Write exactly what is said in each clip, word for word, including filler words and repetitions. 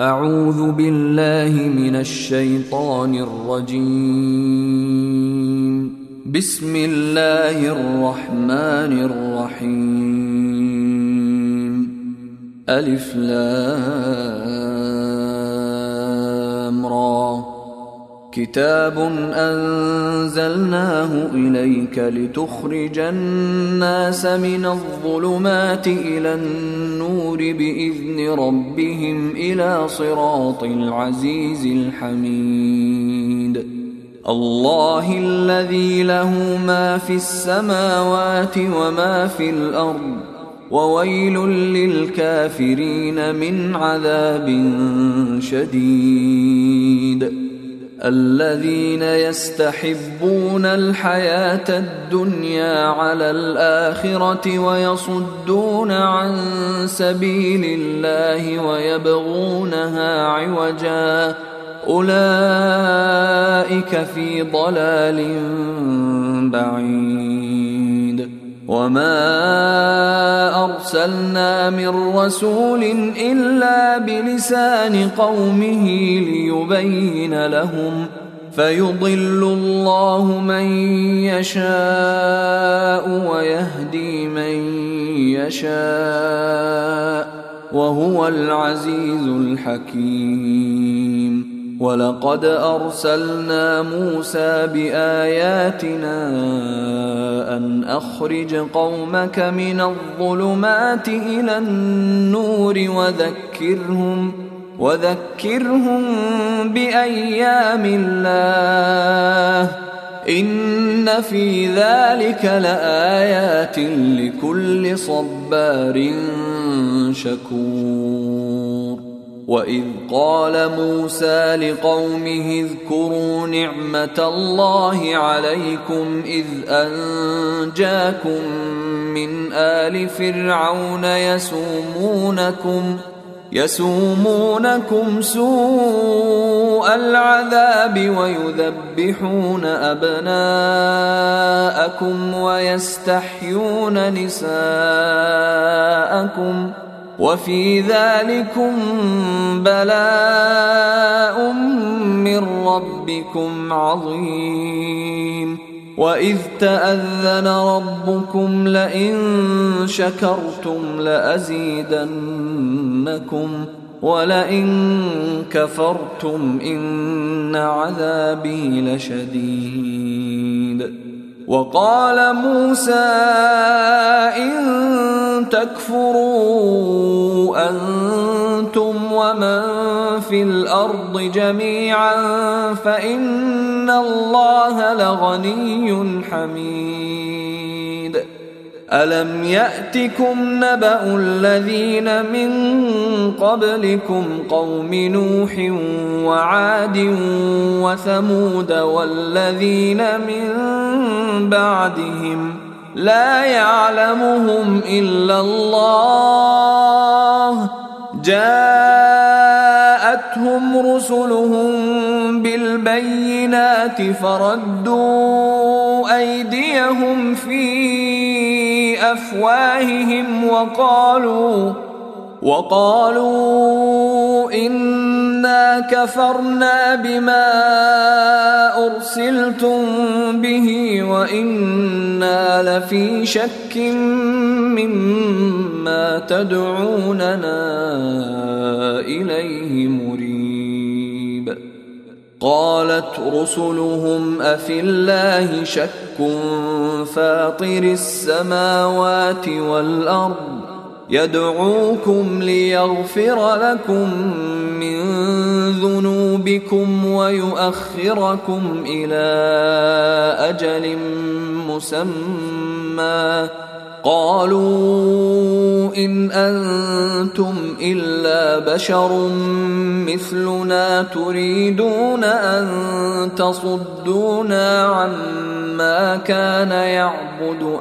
أعوذ بالله من الشيطان الرجيم. بسم الله الرحمن الرحيم. ألف لام را. كتاب أنزلناه إليك لتخرج الناس من الظلمات إلى النور بإذن ربهم إلى صراط العزيز الحميد. الله الذي له ما في السماوات وما في الأرض، وويل للكافرين من عذاب شديد. الذين يستحبون الحياة الدنيا على الآخرة ويصدون عن سبيل الله ويبغونها عوجا، أولئك في ضلال بعيد. وما أرسلنا من رسول إلا بلسان قومه ليبين لهم، فيضل الله من يشاء ويهدي من يشاء، وهو العزيز الحكيم. ولقد أرسلنا موسى بآياتنا أن أخرج قومك من الظلمات إلى النور وذكرهم وذكرهم بأيام الله، إن في ذلك لآيات لكل صبار شكور. وإذ قال موسى لقومه اذكروا نعمة الله عليكم إذ أنجاكم من آل فرعون يسومونكم يسومونكم سوء العذاب ويذبحون أبناءكم ويستحيون نساءكم، وفي ذلكم بلاء من ربكم عظيم. وإذ تأذن ربكم لئن شكرتم لأزيدنكم ولئن كفرتم إن عذابي لشديد. وقال موسى إن تكفروا أنتم ومن في الأرض جميعا فإن الله لغني حميد. ألم يأتكم نبأ الذين من قبلكم قوم نوح وعاد وثمود والذين من بعدهم لا يعلمهم إلا الله، جاءتهم رسلهم بالبينات فردوا أيديهم في أفواههم وقالوا وقالوا إنا كفرنا بما أرسلتم به وإنا لفي شك مما تدعوننا إليه مريب. قالت رسلهم أفي الله شك فاطر السماوات والأرض يدعوكم ليغفر لكم من ذنوبكم ويؤخركم إلى أجل مسمى، قالوا إن أنتم إلا بشر مثلنا تريدون أن تصدونا عما كان يعبد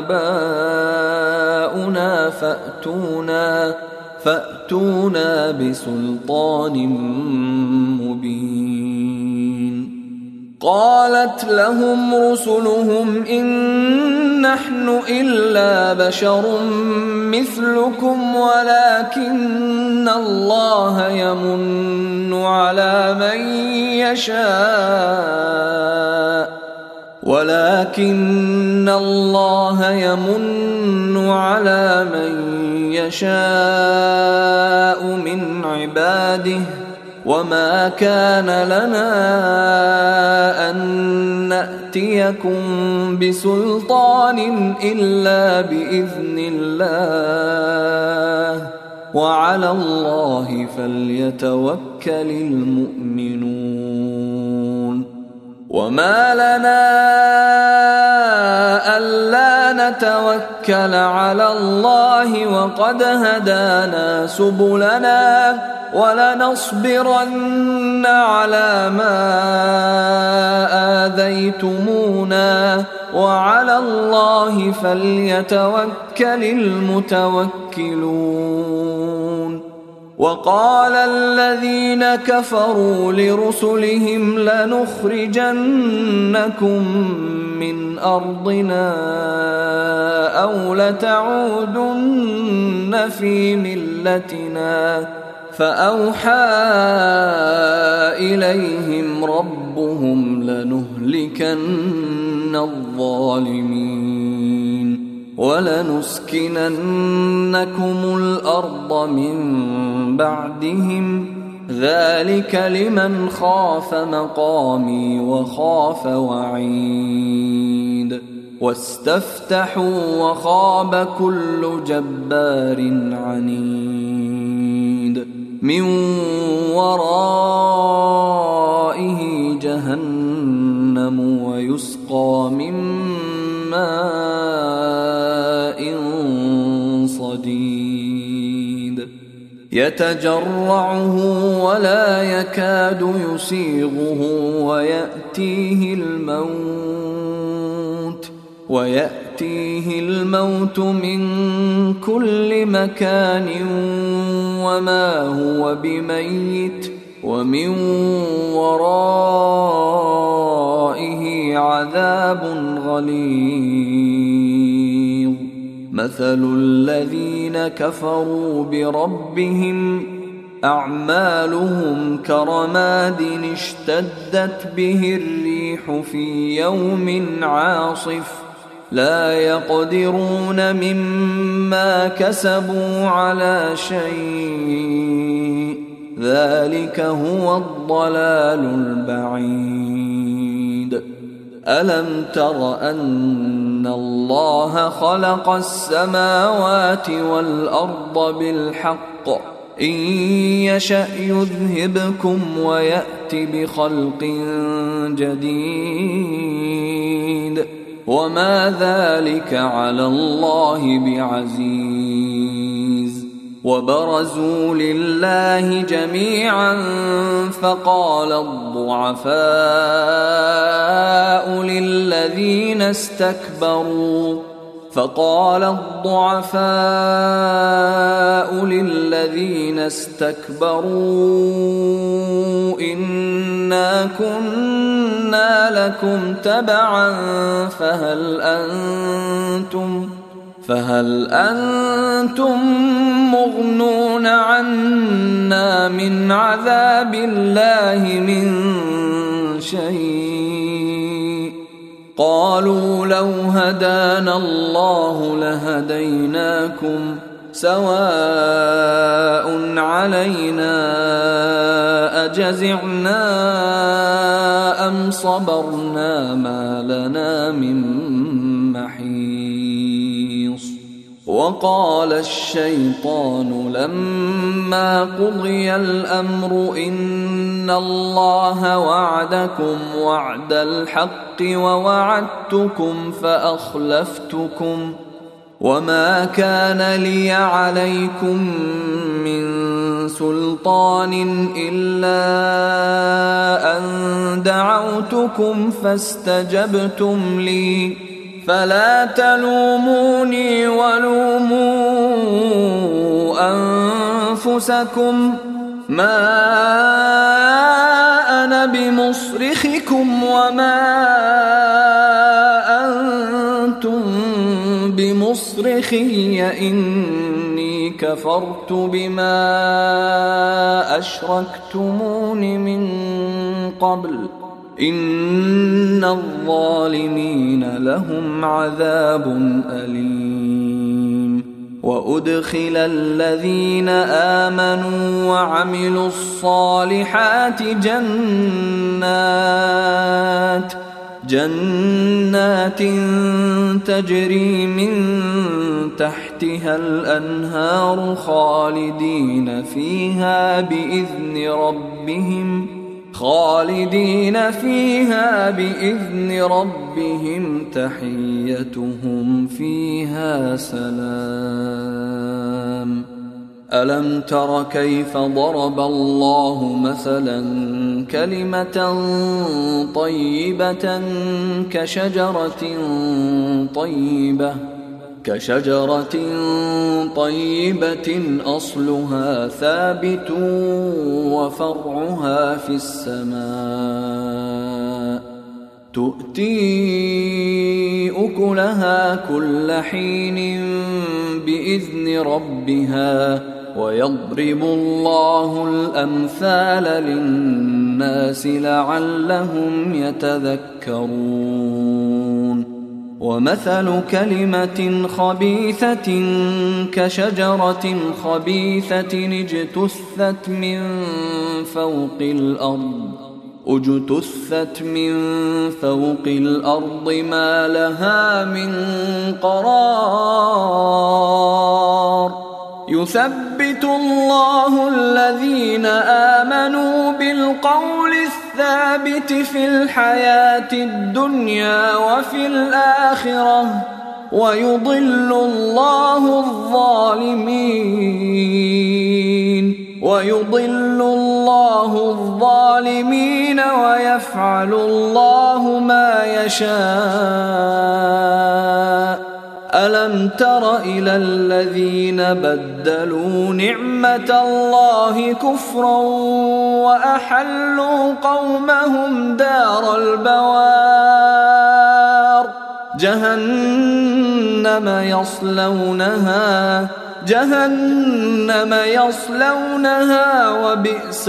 آباؤنا فأتونا فأتونا بسلطان مبين. قالت لهم رسلهم إن نحن إلا بشر مثلكم ولكن الله يمن على من يشاء ولكن الله يمن على من يشاء من عباده وما كان لنا أن نأتيكم بسلطان إلا بإذن الله وعلى الله فليتوكل المؤمنون وما لنا ألا نتوكل على الله وقد هدانا سبلنا ولنصبرن على ما آذيتمونا وعلى الله فليتوكل المتوكلون وقال الذين كفروا لرسلهم لنخرجنكم من أرضنا أو لتعودن في ملتنا فأوحى إليهم ربهم لنهلكن الظالمين ولنسكننكم الأرض من بعدهم ذلك لمن خاف مقامي وخاف وعيد واستفتحوا وخاب كل جبار عنيد من ورائه جهنم ويسقى من ماء صديد يتجرعه ولا يكاد يسيغه ويأتيه الموت ويأتيه الموت من كل مكان وما هو بميت ومن ورائه عذاب غليظ مثل الذين كفروا بربهم أعمالهم كرماد اشتدت به الريح في يوم عاصف لا يقدرون مما كسبوا على شيء ذلك هو الضلال البعيد ألم تر أن الله خلق السماوات والأرض بالحق إن يشأ يذهبكم ويأت بخلق جديد وما ذلك على الله بعزيز وبرزوا لله جميعا فقال الضعفاء للذين استكبروا فقال الضعفاء للذين استكبروا إنا كنا لكم تبعا فهل أنتم فهل أنتم مغنون عنا من عذاب الله من شيء قالوا لو هدانا الله لهديناكم سواء علينا أجزعنا أم صبرنا ما لنا من محيص وقال الشيطان لما قضي الأمر إن الله وعدكم وعد الحق ووعدتكم فأخلفتكم وما كان لي عليكم من سلطان إلا أن دعوتكم فاستجبتم لي فلا تلوموني ولوموا أنفسكم ما أنا بمصرخكم وما أنتم بمصرخي إني كفرت بما أشركتمون من قبل إن الظالمين لهم عذاب أليم. وأدخل الذين آمنوا وعملوا الصالحات جنات جنات تجري من تحتها الأنهار خالدين فيها بإذن ربهم خالدين فيها بإذن ربهم تحيتهم فيها سلام. ألم تر كيف ضرب الله مثلا كلمة طيبة كشجرة طيبة كشجرة طيبة أصلها ثابت وفرعها في السماء تؤتي أكلها كل حين بإذن ربها ويضرب الله الأمثال للناس لعلهم يتذكرون. ومثل كلمة خبيثة كشجرة خبيثة اجتثت من فوق الأرض اجتثت من فوق الأرض ما لها من قرار. يثبت الله الذين آمنوا بالقول الثابت في الحياة الدنيا وفي الآخرة ويضل الله الظالمين ويضل الله الظالمين ويفعل الله ما يشاء. ألم تر إلى الذين بدلوا نعمة الله كفرا وأحلوا قومهم دار البوار جهنم يصلونها جهنم يصلونها وبئس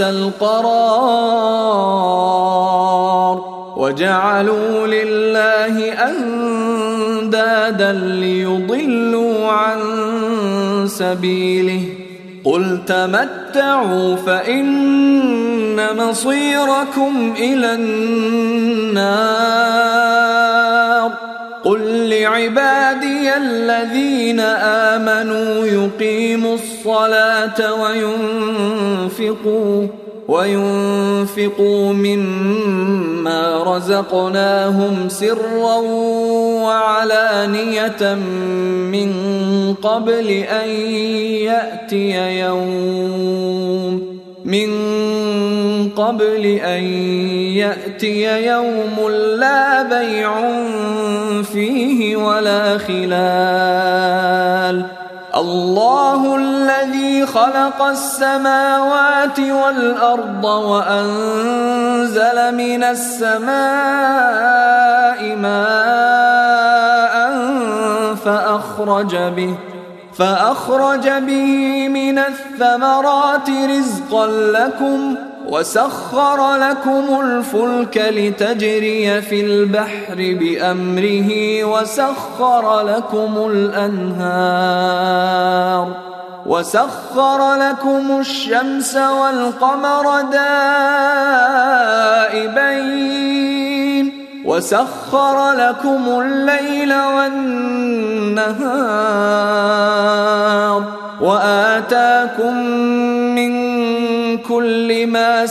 القرار. وجعلوا لله أندادا ليضلوا عن سبيله قل تمتعوا فإن مصيركم إلى النار. قل لعبادي الذين آمنوا يقيموا الصلاة وينفقوا وينفقوا مما رزقناهم سرا وعلانية من قبل أن يأتي يوم من قبل أن يأتي يوم لا بيع فيه ولا خلال. الله الذي خلق السماوات والأرض وأنزل من السماء ماء فأخرج به فأخرج به من الثمرات رزقا لكم وسخر لكم الفلك لتجري في البحر بأمره وسخر لكم الأنهار وسخر لكم الشمس والقمر دائبين وسخر لكم الليل والنهار وآتاكم من كل ما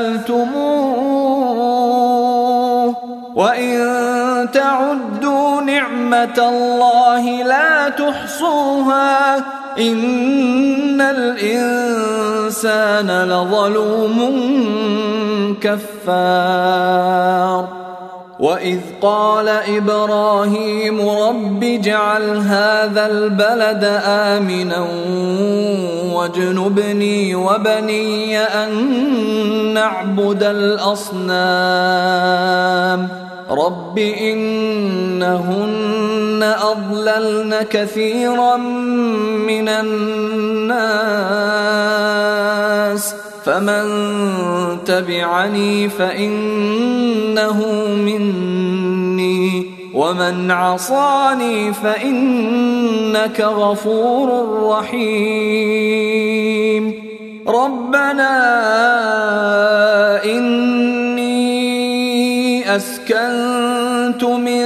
سألتموه وإن تعدوا نعمة الله لا تحصوها إن الإنسان لظلوم كفار. وإذ قال إبراهيم رب اجعل هذا البلد آمنا واجنبني وبني أن نعبد الأصنام رب إنهن أضللن كثيرا من الناس فمن تبعني فإنه مني ومن عصاني فإنك غفور رحيم ربنا إني أسكنت من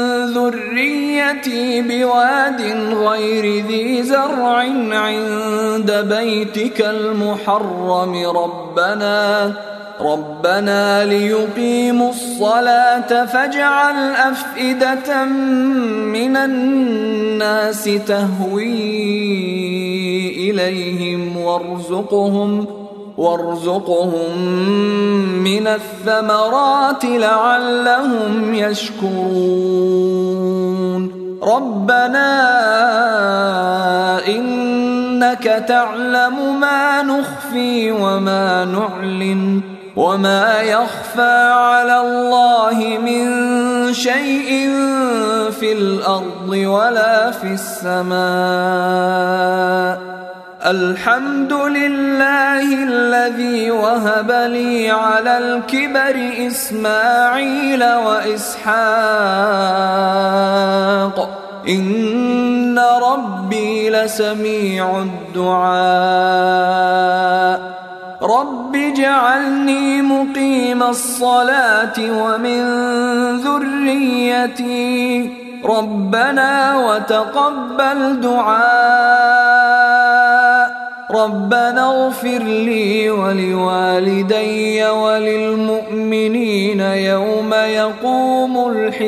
ذريتي بواد غير ذي زرع عند بيتك المحرم ربنا ربنا ليقيموا الصلاة فاجعل أفئدة من الناس تهوي إليهم وارزقهم وارزقهم من الثمرات لعلهم يشكرون ربنا إنك تعلم ما نخفي وما نعلن وما يخفى على الله من شيء في الأرض ولا في السماء الحمد لله الذي وهب لي على الكبر إسماعيل وإسحاق إن ربي لسميع الدعاء رب اجعلني مقيم الصلاة ومن ذريتي ربنا وتقبل دعاء ربنا اغفر لي ولوالدي وللمؤمنين يوم يقوم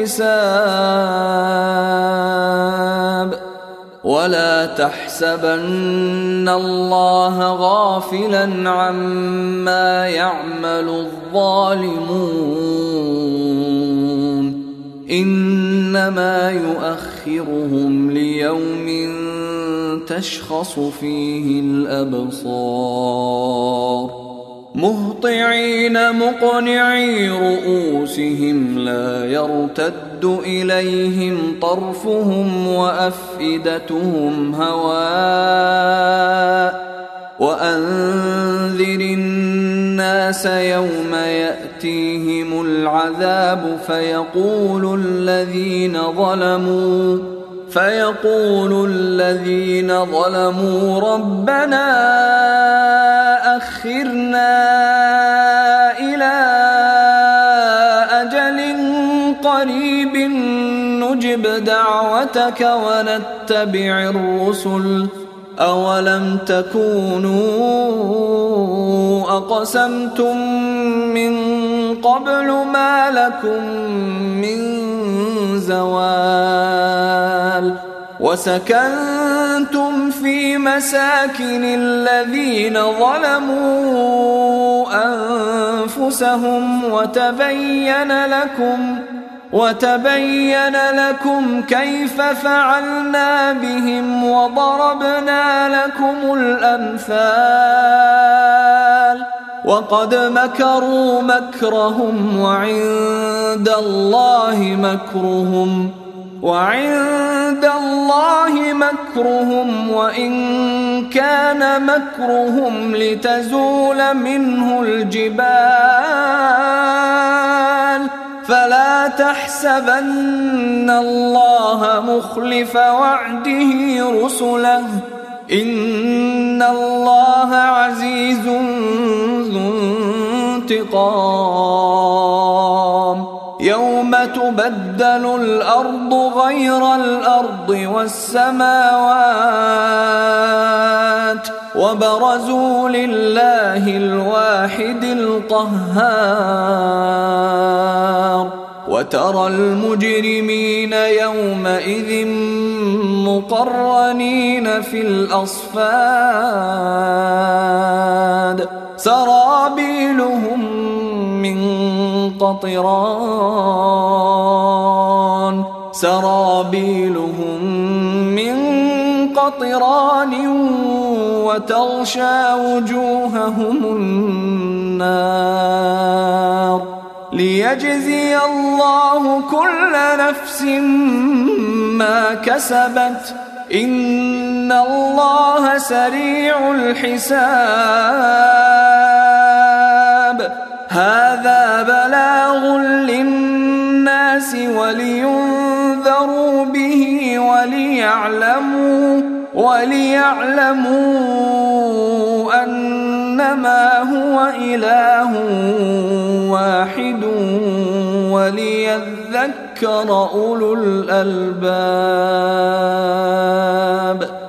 الحساب ولا تحسبن الله غافلا عما يعمل الظالمون إنما يؤخرهم ليوم تشخص فيه الأبصار مهطعين مقنعي رؤوسهم لا يرتد إليهم طرفهم وأفئدتهم هواء وأنذر الناس يوم يأتيهم العذاب فيقول الذين ظلموا فيقول الذين ظلموا ربنا أخرنا إلى أجل قريب نجب دعوتك ونتبع الرسل أولم تكونوا أقسمتم من قبل ما لكم من زوال وسكنتم في مساكن الذين ظلموا أنفسهم وتبين لكم وتبين لكم كيف فعلنا بهم وضربنا لكم الأمثال وقد مكروا مكرهم وعند الله مكرهم وعند الله مكرهم وإن كان مكرهم لتزول منه الجبال فلا تحسبن الله مخلف وعده رسله إن الله عزيز ذو انتقام يوم تبدل الأرض غير الأرض والسماوات وبرزوا لله الواحد القهار وترى المجرمين يومئذ مقرنين في الأصفاد سرابيلهم من قطران سرابيلهم من قطران وتغشى وجوههم النار ليجزي الله كل نفس ما كسبت إن الله سريع الحساب هذا بلاغ للناس ولينذروا به وليعلموا وليعلموا أنما هو إله واحد وليذكر أولو الألباب.